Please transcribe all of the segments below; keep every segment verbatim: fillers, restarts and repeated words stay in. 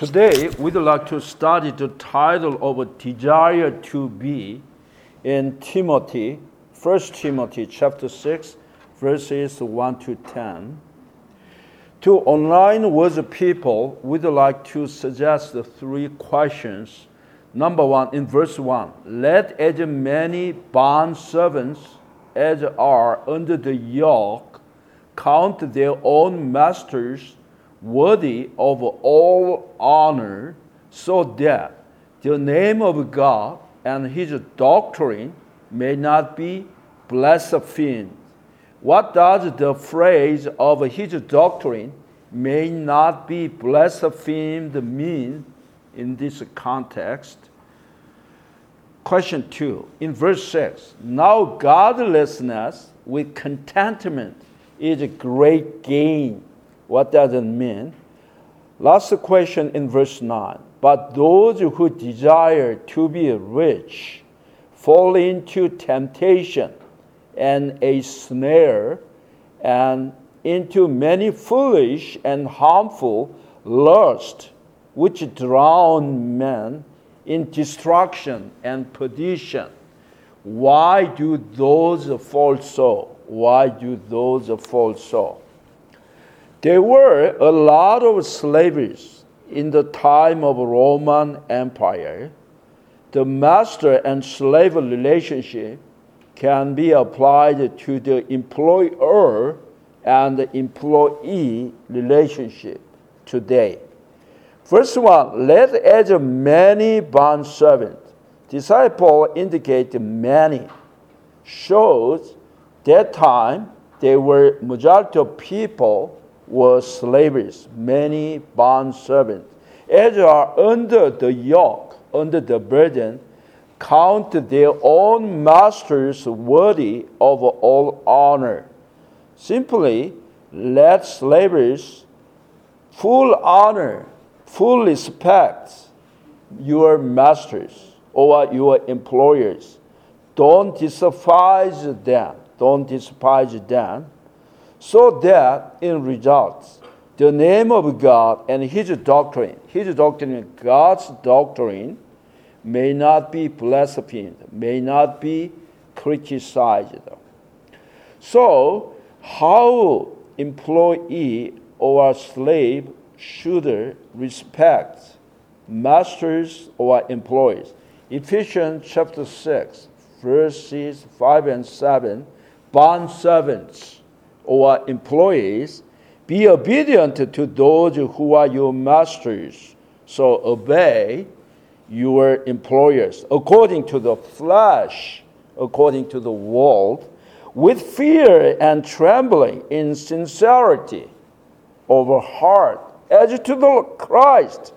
Today, we'd like to study the title of Desire to Be in Timothy, First Timothy chapter six, verses one to ten. To online with people, we'd like to suggest three questions. Number one, in verse one, let as many bond servants as are under the yoke count their own masters worthy of all honor, so that the name of God and his doctrine may not be blasphemed. What does the phrase of his doctrine may not be blasphemed mean in this context? Question two, in verse six, now godlessness with contentment is a great gain. What does it mean? Last question in verse nine. But those who desire to be rich fall into temptation and a snare and into many foolish and harmful lusts, which drown men in destruction and perdition. Why do those fall so? Why do those fall so? There were a lot of slaves in the time of Roman Empire. The master and slave relationship can be applied to the employer and the employee relationship today. First one, let as many bond servants. Disciple indicate many. Shows that time there were majority of people were slaves, many bond servants. As are under the yoke, under the burden, count their own masters worthy of all honor. Simply, let slaves full honor, full respect your masters or your employers. Don't despise them. Don't despise them. So that in results, the name of God and his doctrine, his doctrine, God's doctrine, may not be blasphemed, may not be criticized. So, how employee or slave should respect masters or employees? Ephesians chapter six, verses five and seven, bond servants or employees, be obedient to those who are your masters. So obey your employers according to the flesh, according to the world, with fear and trembling in sincerity of heart, as to the Christ,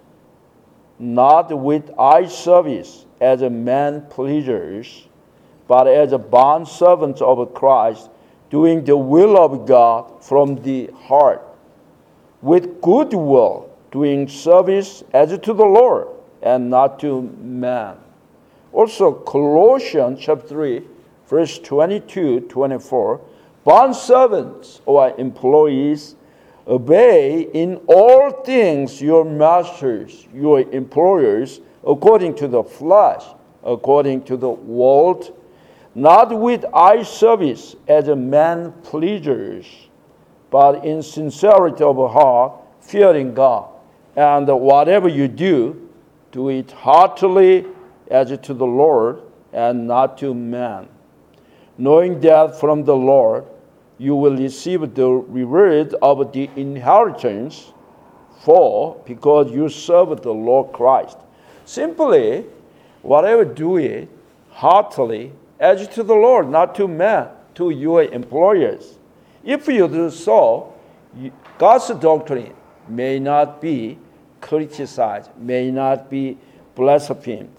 not with eye service as a man pleasers, but as a bond servants of Christ, doing the will of God from the heart, with good will, doing service as to the Lord and not to man. Also, Colossians chapter three, verse twenty-two to twenty-four, bond servants or employees, obey in all things your masters, your employers, according to the flesh, according to the world, not with eye service as a man pleasers, but in sincerity of heart, fearing God. And whatever you do, do it heartily as to the Lord and not to man, knowing that from the Lord you will receive the reward of the inheritance, for because you serve the Lord Christ. Simply, whatever do it heartily as to the Lord, not to man, to your employers. If you do so, God's doctrine may not be criticized, may not be blasphemed.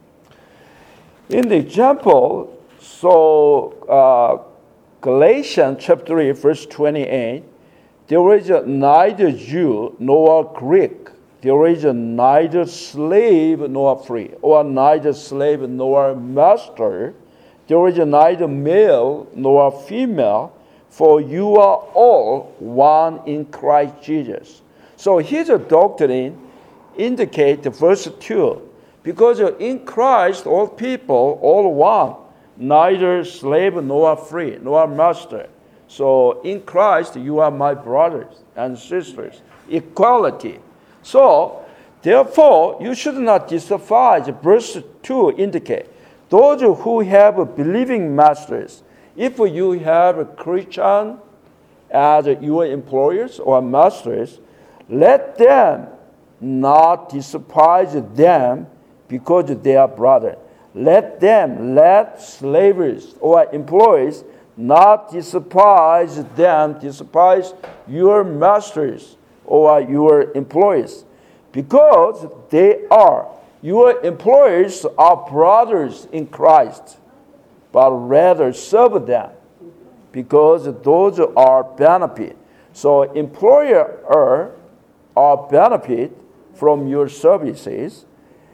In the example, so uh, Galatians chapter three, verse twenty-eight, there is neither Jew nor Greek, there is neither slave nor free, or neither slave nor master. There is neither male nor female, for you are all one in Christ Jesus. So his doctrine indicate the verse two. Because in Christ, all people, all one, neither slave nor free, nor master. So in Christ, you are my brothers and sisters. Equality. So, therefore, you should not despise. Verse two indicate those who have believing masters. If you have a Christian as your employers or masters, let them not despise them because they are brothers. Let them, let slavers or employees not despise them, despise your masters or your employees, because they are, your employers are brothers in Christ, but rather serve them, because those are benefit. So employer are benefit from your services,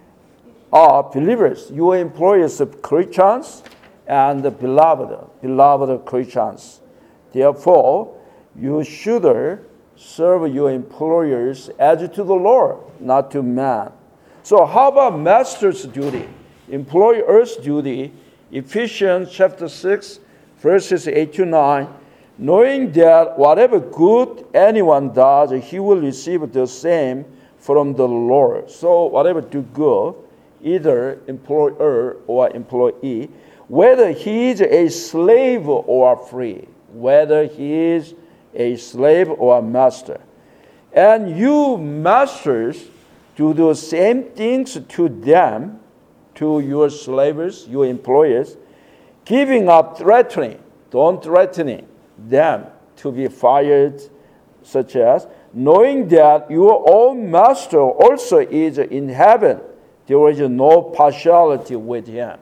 are believers. Your employers are Christians and beloved, beloved Christians. Therefore, you should serve your employers as to the Lord, not to man. So how about master's duty? Employer's duty, Ephesians chapter six, verses eight to nine. Knowing that whatever good anyone does, he will receive the same from the Lord. So whatever do good, either employer or employee, whether he is a slave or free, whether he is a slave or a master. And you masters do the same things to them, to your slaves, your employers, giving up threatening, don't threatening them to be fired, such as, knowing that your own master also is in heaven, there is no partiality with him.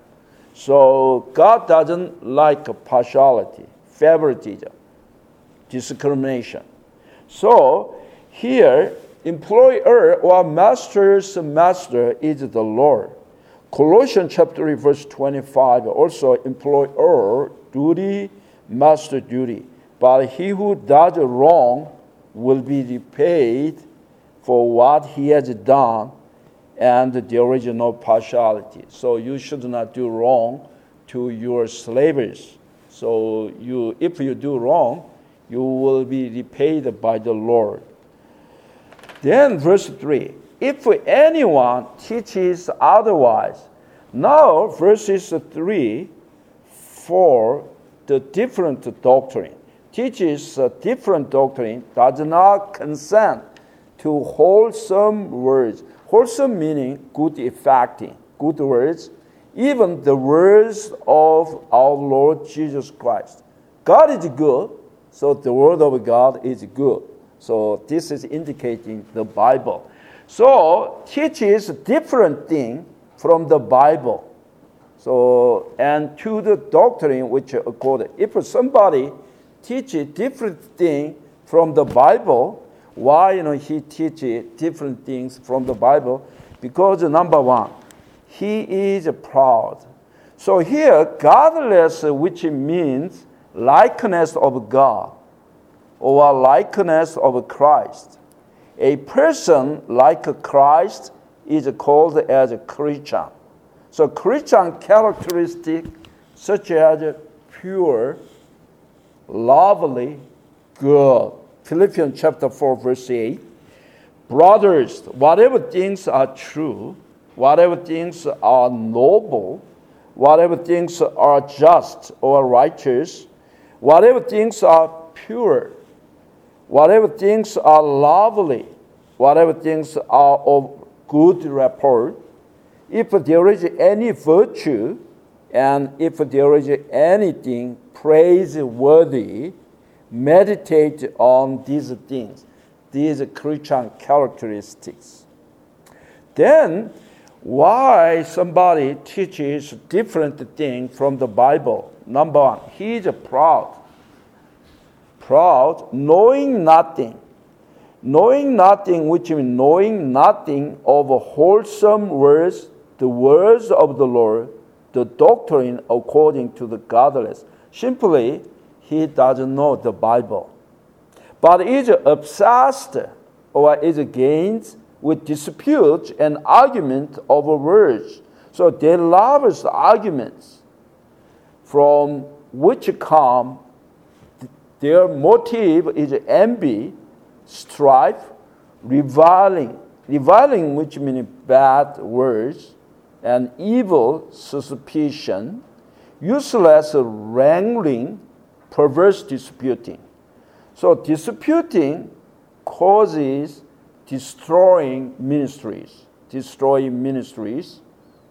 So God doesn't like partiality, favoritism, discrimination. So here, employer or master's master is the Lord. Colossians chapter three, verse twenty-five, also employer duty, master duty. But he who does wrong will be repaid for what he has done, and there is no partiality. So you should not do wrong to your slaves. So you, if you do wrong, you will be repaid by the Lord. Then verse three, if anyone teaches otherwise. Now verses three, four, the different doctrine. Teaches a different doctrine, does not consent to wholesome words. Wholesome meaning good effecting, good words, even the words of our Lord Jesus Christ. God is good, so the word of God is good. So this is indicating the Bible. So teaches different thing from the Bible. So and to the doctrine which according. If somebody teaches different thing from the Bible, why you know he teaches different things from the Bible? Because number one, he is proud. So here, godless, which means likeness of God, or likeness of Christ. A person like Christ is called as a Christian. So Christian characteristic such as pure, lovely, good. Philippians chapter four, verse eight. Brothers, whatever things are true, whatever things are noble, whatever things are just or righteous, whatever things are pure, whatever things are lovely, whatever things are of good report, if there is any virtue, and if there is anything praiseworthy, meditate on these things, these Christian characteristics. Then, why somebody teaches different things from the Bible? Number one, he is proud. Proud, knowing nothing. Knowing nothing, which means knowing nothing of wholesome words, the words of the Lord, the doctrine according to the godless. Simply, he doesn't know the Bible, but is obsessed or is against with disputes and argument over words. So they love arguments from which come their motive is envy, strife, reviling. Reviling, which means bad words, and evil suspicion, useless wrangling, perverse disputing. So disputing causes destroying ministries, destroying ministries.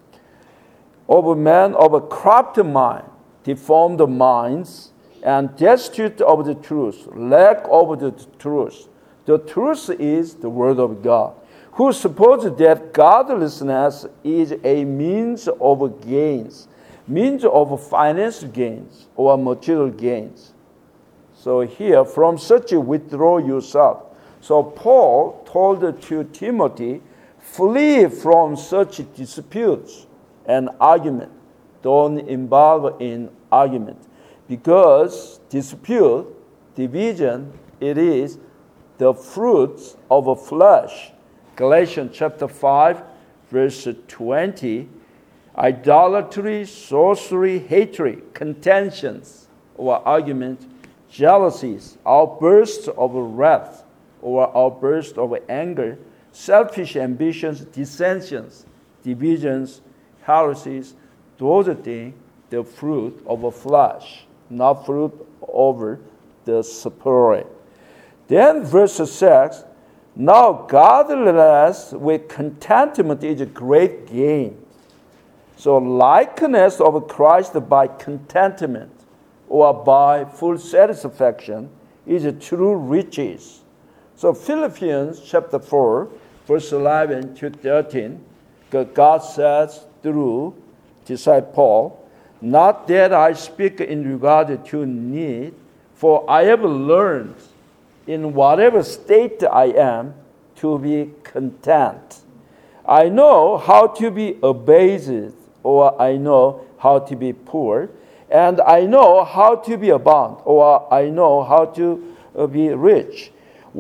Of men of a corrupt mind, deformed minds, and destitute of the truth, lack of the truth. The truth is the word of God. Who suppose that godlessness is a means of gains, means of financial gains or material gains. So here, from such withdraw yourself. So Paul told to Timothy, flee from such disputes and argument. Don't involve in argument. Because dispute, division, it is the fruits of a flesh. Galatians chapter five, verse twenty, idolatry, sorcery, hatred, contentions or argument, jealousies, outbursts of wrath or outbursts of anger, selfish ambitions, dissensions, divisions, heresies, those things, the fruit of a flesh, not fruit over the spirit. Then verse six, now godliness with contentment is a great gain. So likeness of Christ by contentment or by full satisfaction is true riches. So Philippians chapter four, verse eleven to thirteen, God says through disciple Paul, not that I speak in regard to need, for I have learned in whatever state I am to be content. I know how to be abased, or I know how to be poor, and I know how to be abound, or I know how to be rich.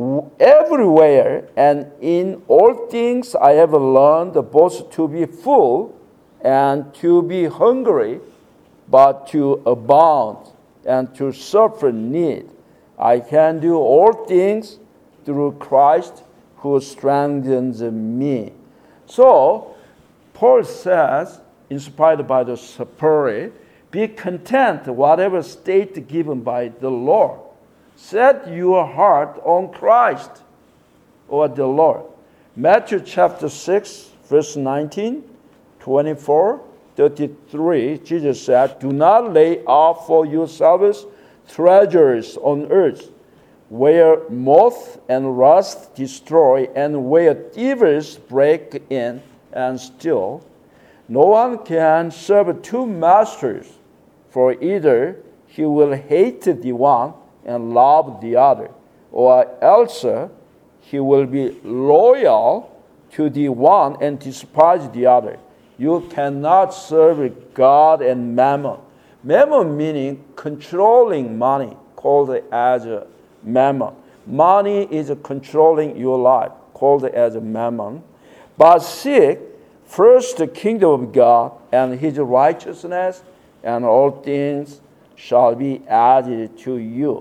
Everywhere and in all things I have learned both to be full and to be hungry, but to abound and to suffer need. I can do all things through Christ who strengthens me. So, Paul says, inspired by the Spirit, be content whatever state given by the Lord. Set your heart on Christ or the Lord. Matthew chapter six, verse nineteen, twenty-four, thirty-three, Jesus said, do not lay up for yourselves treasures on earth, where moth and rust destroy, and where thieves break in and steal. No one can serve two masters, for either he will hate the one and love the other, or else he will be loyal to the one and despise the other. You cannot serve God and mammon. Mammon meaning controlling money, called as a mammon. Money is controlling your life, called as a mammon. But seek first the kingdom of God and his righteousness, and all things shall be added to you.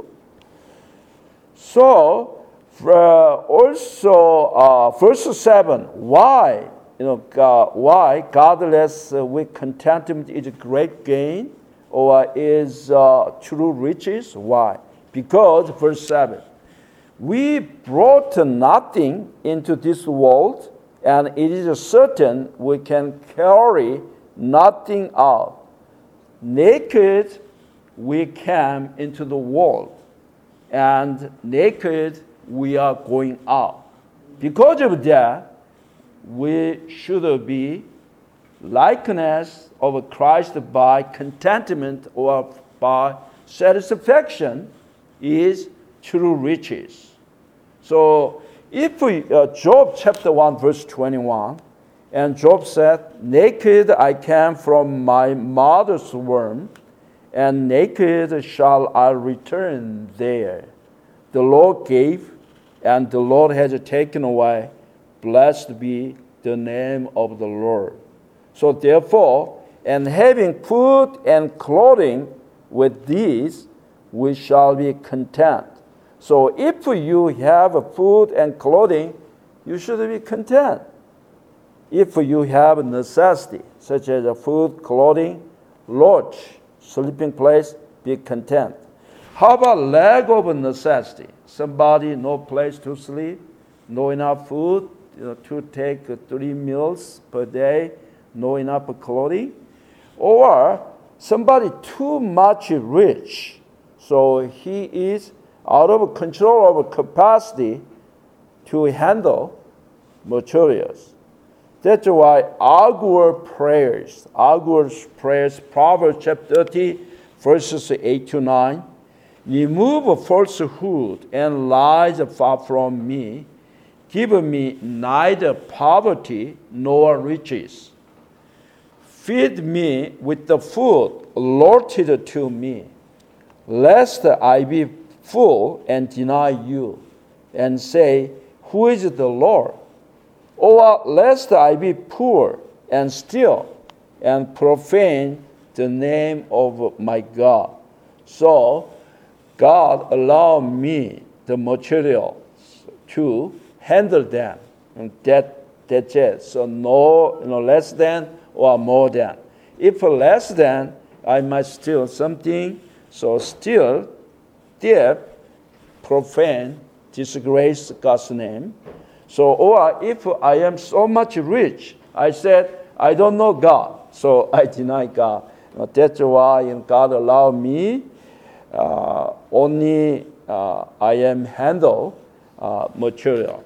So, uh, also, uh, verse seven, why? You know, God, why godless uh, with contentment is a great gain, or is uh, true riches? Why? Because, verse seven, we brought nothing into this world, and it is certain we can carry nothing out. Naked we came into the world, and naked we are going out. Because of that, we should be likeness of Christ by contentment or by satisfaction is true riches. So if we, uh, Job chapter one verse twenty-one, and Job said, naked I came from my mother's womb, and naked shall I return there. The Lord gave, and the Lord has taken away. blessed be the name of the Lord. So therefore, and having food and clothing, with these we shall be content. So if you have food and clothing, you should be content. If you have necessity, such as food, clothing, lodge, sleeping place, be content. How about lack of necessity? Somebody no place to sleep, no enough food, you know, to take three meals per day, no enough clothing. Or somebody too much rich, so he is out of control of capacity to handle materials. That's why our prayers, our prayers, Proverbs chapter thirty, verses eight to nine, remove falsehood and lies far from me. Give me neither poverty nor riches. Feed me with the food allotted to me, lest I be full and deny you, and say, who is the Lord? Or lest I be poor and steal and profane the name of my God. So God allow me the materials to handle them. And that, that's it. So no, you know, less than or more than. If less than, I might steal something. So steal, thief, profane, disgrace God's name. So, or if I am so much rich, I said, I don't know God, so I deny God. That's why God allowed me, uh, only uh, I am handle uh, material.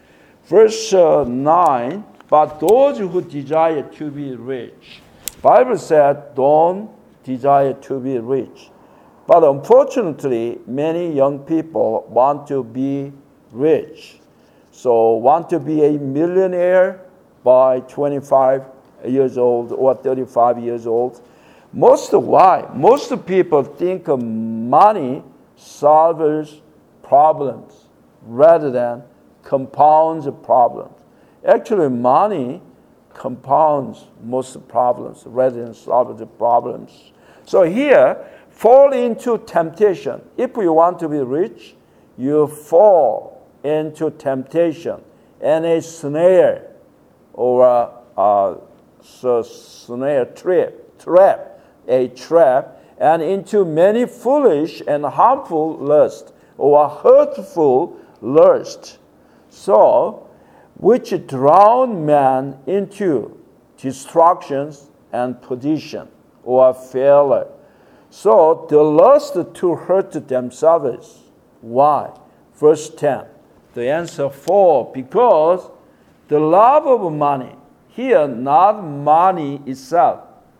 Verse uh, nine, but those who desire to be rich. Bible said, don't desire to be rich. But unfortunately, many young people want to be rich. So want to be a millionaire by twenty-five years old or thirty-five years old. Most why? Most people think money solves problems rather than compounds problems. Actually, money compounds most problems rather than solves the problems. So here, fall into temptation. If you want to be rich, you fall into temptation and a snare or a, a, a snare trap, trap, a trap, and into many foolish and harmful lust or hurtful lust. So, which drown man into destructions and perdition or failure. So the lust to hurt themselves. Why? Verse ten. The answer for, because the love of money, here not money itself,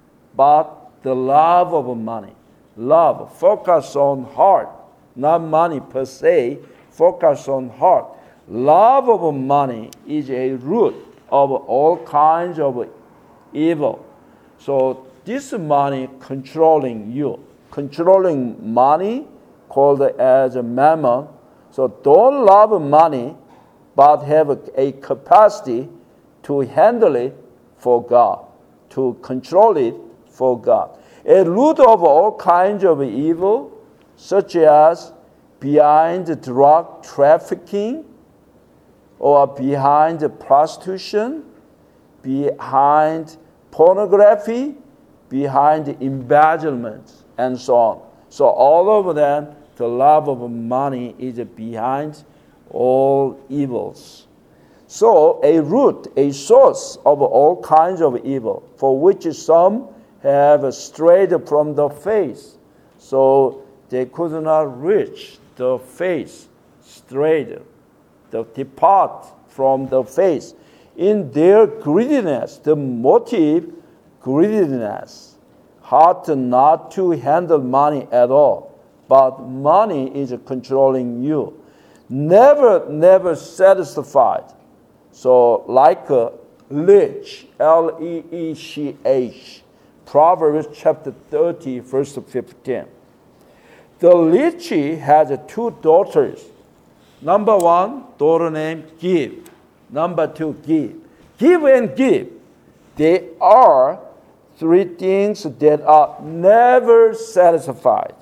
but the love of money. Love, focus on heart, not money per se, focus on heart. Love of money is a root of all kinds of evil. So this money controlling you, controlling money called as a mammon. So don't love money, but have a, a capacity to handle it for God, to control it for God. A root of all kinds of evil, such as behind drug trafficking, or behind prostitution, behind pornography, behind embezzlement, and so on. So all of them, the love of money is behind all evils. So a root, a source of all kinds of evil, for which some have strayed from the faith. So they could not reach the faith, strayed, the depart from the faith. In their greediness, the motive, greediness, heart not to handle money at all. But money is controlling you. Never, never satisfied. So like a leech, L E E C H, Proverbs chapter thirty, verse fifteen. The leech has two daughters. Number one, daughter named Give. Number two, give. Give and give. They are three things that are never satisfied.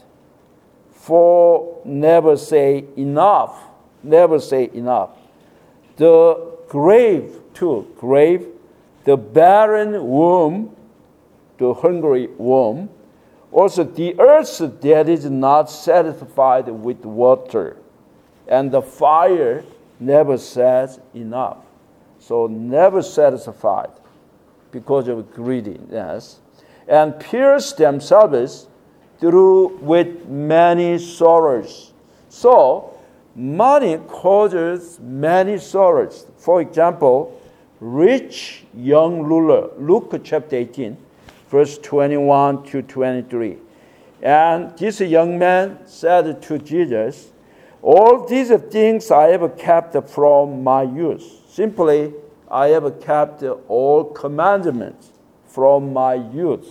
For never say enough. Never say enough. The grave, too, grave, the barren womb, the hungry womb, also the earth that is not satisfied with water, and the fire never says enough. So never satisfied because of greediness, and pierce themselves through with many sorrows. So money causes many sorrows. For example, rich young ruler, Luke chapter eighteen, verse twenty-one to twenty-three. And this young man said to Jesus, all these things I have kept from my youth. Simply, I have kept all commandments from my youth.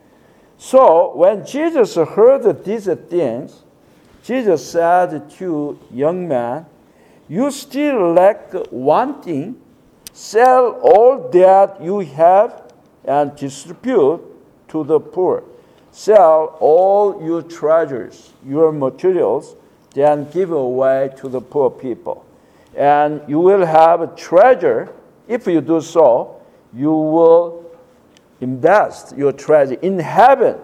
So when Jesus heard these things, Jesus said to young man, you still lack one thing. Sell all that you have and distribute to the poor. Sell all your treasures, your materials, then give away to the poor people. And you will have a treasure. If you do so, you will invest your treasure in heaven.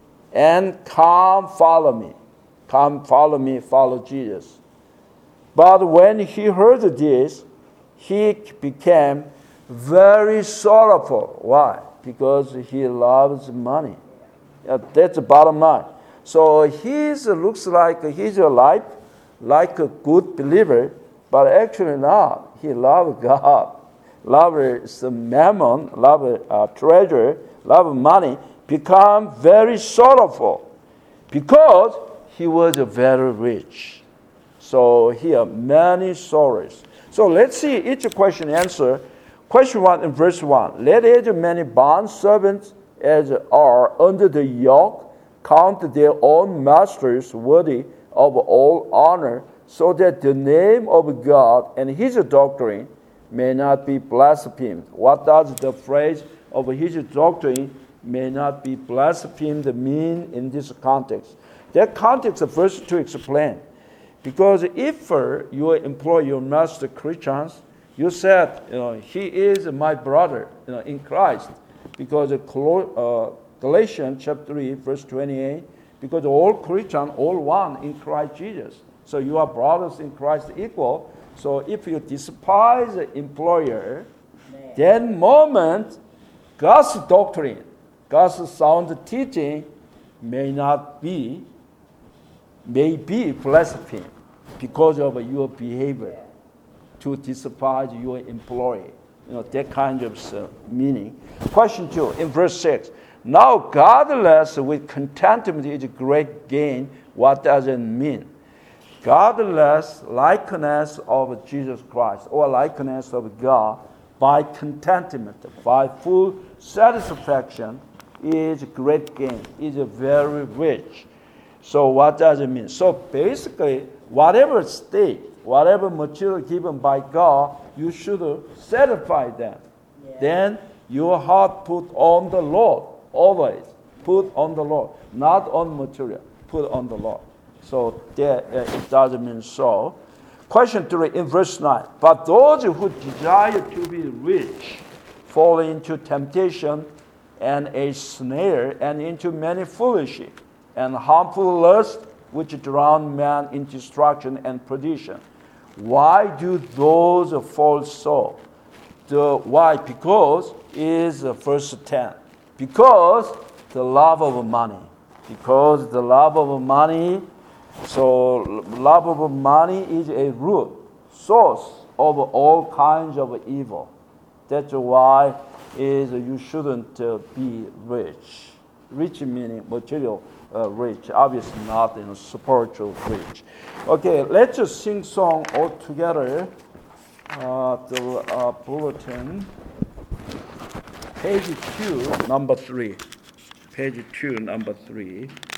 And come follow me. Come follow me, follow Jesus. But when he heard this, he became very sorrowful. Why? Because he loves money. That's the bottom line. So he looks like he's alive, like a good believer, but actually not. He loves God, loves mammon, loves uh, treasure, loves money, become very sorrowful because he was very rich. So here, many sorrows. So let's see each question answer. Question one in verse one. Let as many bond servants as are under the yoke count their own masters worthy of all honor, so that the name of God and his doctrine may not be blasphemed. What does the phrase of his doctrine may not be blasphemed mean in this context? That context is first to explain. Because if uh, you employ your master Christians, you said, you know, he is my brother, you know, in Christ. Because uh, Galatians chapter three, verse twenty-eight, because all Christians, all one in Christ Jesus. So you are brothers in Christ equal. So if you despise the employer, Man. then moment, God's doctrine, God's sound teaching may not be, may be blasphemed because of your behavior to despise your employee. You know, that kind of uh, meaning. Question two, in verse six. Now godless with contentment is great gain. What does it mean? Godless likeness of Jesus Christ or likeness of God by contentment, by full satisfaction is great gain, is very rich. So what does it mean? So basically, whatever state, whatever material given by God, you should satisfy them. Yeah. Then your heart put on the Lord, always. Put on the Lord, not on material, put on the Lord. So there, uh, it doesn't mean so. Question three in verse nine. But those who desire to be rich fall into temptation and a snare and into many foolish and harmful lusts which drown man in destruction and perdition. Why do those fall so? The why? Because is verse ten. Because the love of money. Because the love of money. So love of money is a root, source of all kinds of evil. That's why is you shouldn't uh, be rich. Rich meaning material uh, rich, obviously not in you know, spiritual rich. Okay, let's just sing song all together. Uh, the uh, bulletin, page two, number three. Page two, number three.